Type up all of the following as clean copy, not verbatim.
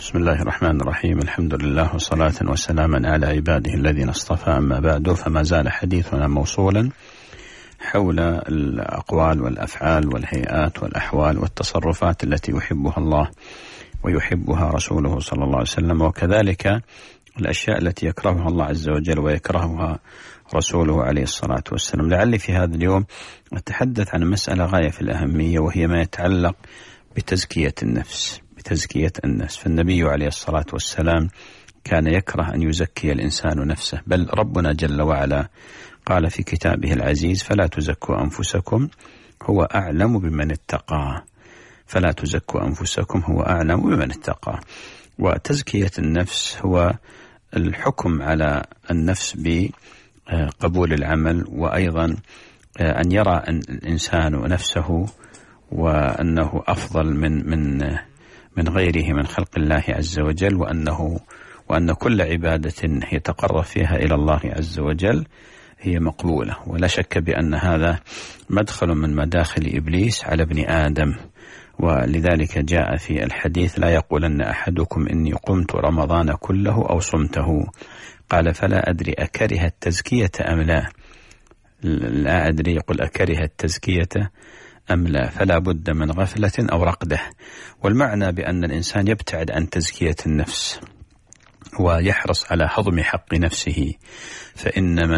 بسم الله الرحمن الرحيم. الحمد لله وصلاة وسلاما على عباده الذين اصطفى، أما بعد، فما زال حديثنا موصولا حول الأقوال والأفعال والهيئات والأحوال والتصرفات التي يحبها الله ويحبها رسوله صلى الله عليه وسلم، وكذلك الأشياء التي يكرهها الله عز وجل ويكرهها رسوله عليه الصلاة والسلام. لعلي في هذا اليوم أتحدث عن مسألة غاية في الأهمية، وهي ما يتعلق بتزكية النفس. فالنبي عليه الصلاة والسلام كان يكره أن يزكي الإنسان نفسه، بل ربنا جل وعلا قال في كتابه العزيز: فلا تزكوا أنفسكم هو أعلم بمن اتقى. فلا تزكوا أنفسكم هو أعلم بمن اتقى. وتزكية النفس هو الحكم على النفس بقبول العمل، وأيضا أن يرى الإنسان نفسه وأنه أفضل من غيره من خلق الله عز وجل، وأن كل عبادة يتقرب فيها إلى الله عز وجل هي مقبولة. ولا شك بأن هذا مدخل من مداخل إبليس على ابن آدم، ولذلك جاء في الحديث: لا يقولن أحدكم إني قمت رمضان كله أو صمته، قال فلا أدري أكره التزكية أم لا. لا أدري، يقول أكره التزكية أم لا، فلا بد من غفلة أو رقدة. والمعنى بأن الإنسان يبتعد عن تزكية النفس ويحرص على هضم حق نفسه، فإن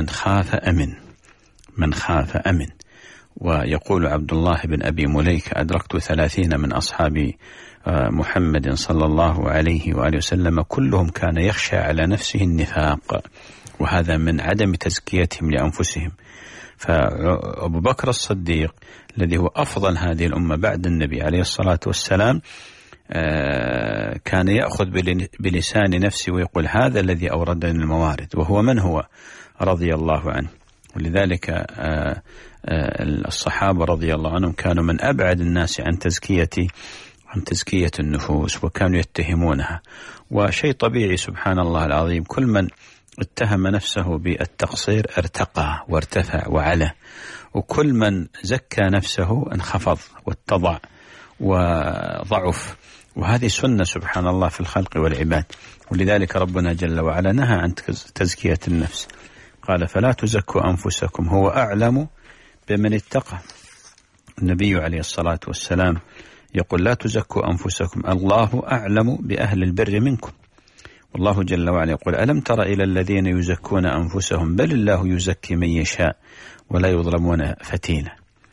من خاف أمن. ويقول عبد الله بن أبي مليك: أدركت 30 من أصحاب محمد صلى الله عليه وآله وسلم كلهم كان يخشى على نفسه النفاق، وهذا من عدم تزكيتهم لأنفسهم. فأبو بكر الصديق الذي هو أفضل هذه الأمة بعد النبي عليه الصلاة والسلام كان يأخذ بلسان نفسه ويقول: هذا الذي أوردني الموارد. وهو من هو رضي الله عنه. ولذلك الصحابة رضي الله عنهم كانوا من أبعد الناس عن تزكية النفوس، وكانوا يتهمونها. وشيء طبيعي سبحان الله العظيم، كل من اتهم نفسه بالتقصير ارتقى وارتفع وعلى، وكل من زكى نفسه انخفض واتضع وضعف. وهذه سنة سبحان الله في الخلق والعباد. ولذلك ربنا جل وعلا نهى عن تزكية النفس، قال: فلا تزكوا أنفسكم هو أعلم بمن اتقى. النبي عليه الصلاة والسلام يقول: لا تزكوا أنفسكم الله أعلم بأهل البر منكم. والله جل وعلا يقول: ألم تر إلى الذين يزكون أنفسهم بل الله يزكي من يشاء ولا يظلمون فتيلا.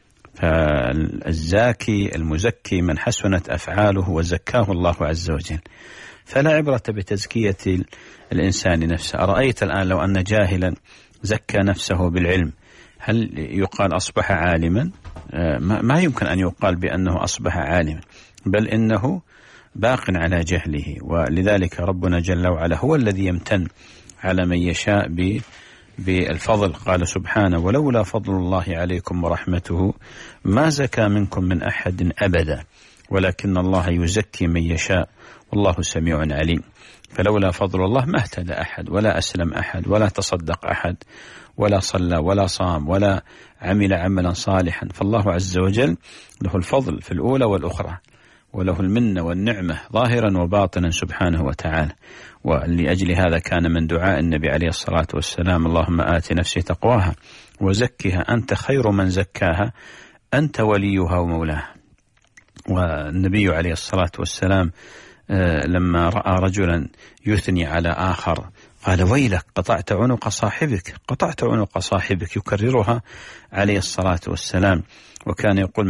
فالزاكي المزكي من حسنت أفعاله وزكاه الله عز وجل. فلا عبرة بتزكية الإنسان نفسه. أرأيت الآن لو أن جاهلا زكى نفسه بالعلم، هل يقال أصبح عالما؟ ما يمكن أن يقال بأنه أصبح عالما، بل إنه باق على جهله. ولذلك ربنا جل وعلا هو الذي يمتن على من يشاء بالفضل. قال سبحانه: ولولا فضل الله عليكم ورحمته ما زكى منكم من أحد أبدا ولكن الله يزكي من يشاء والله سميع عليم. فلولا فضل الله ما اهتدى أحد ولا أسلم أحد ولا تصدق أحد ولا صلى ولا صام ولا عمل عملا صالحا. فالله عز وجل له الفضل في الأولى والأخرى، وله المنة والنعمة ظاهرا وباطنا سبحانه وتعالى. ولأجل هذا كان من دعاء النبي عليه الصلاة والسلام: اللهم آت نفسي تقواها وزكها أنت خير من زكاها أنت وليها ومولاها. والنبي عليه الصلاة والسلام لما رأى رجلا يثني على آخر قال: ويلك قطعت عنق صاحبك، يكررها عليه الصلاة والسلام. وكان يقول: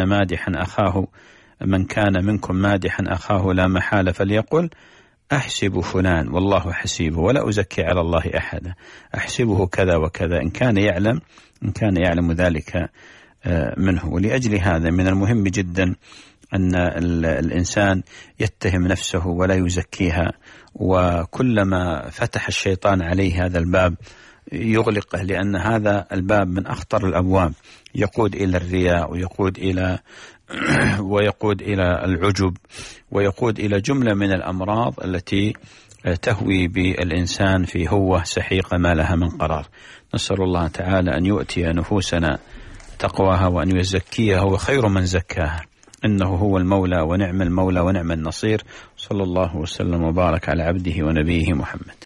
من كان منكم مادحا أخاه لا محالة فليقل أحسب فلان والله حسيبه ولا أزكي على الله أحدا، أحسبه كذا وكذا إن كان يعلم ذلك منه. ولأجل هذا من المهم جدا أن الإنسان يتهم نفسه ولا يزكيها، وكلما فتح الشيطان عليه هذا الباب يغلقه، لأن هذا الباب من أخطر الأبواب، يقود إلى الرياء ويقود إلى العجب ويقود إلى جملة من الأمراض التي تهوي بالإنسان في هوة سحيقة ما لها من قرار. نسأل الله تعالى أن يؤتي نفوسنا تقواها وأن يزكيها وخير من زكاها. إنه هو المولى ونعم المولى ونعم النصير. صلى الله وسلم وبارك على عبده ونبيه محمد.